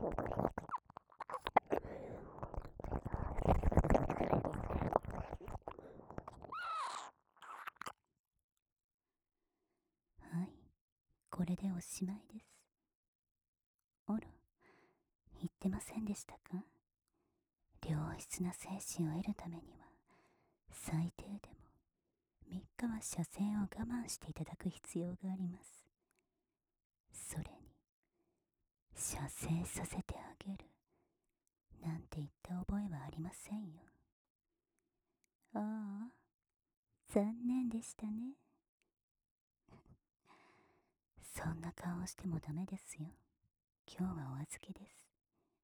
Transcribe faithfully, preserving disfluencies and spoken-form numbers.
はい、これでおしまいです。あら、言ってませんでしたか？良質な精子を得るためには、最低でもみっかは射精を我慢していただく必要があります。それに、射精させてあげるなんて言った覚えはありませんよ。ああ、残念でしたね。そんな顔をしてもダメですよ。今日はお預けです。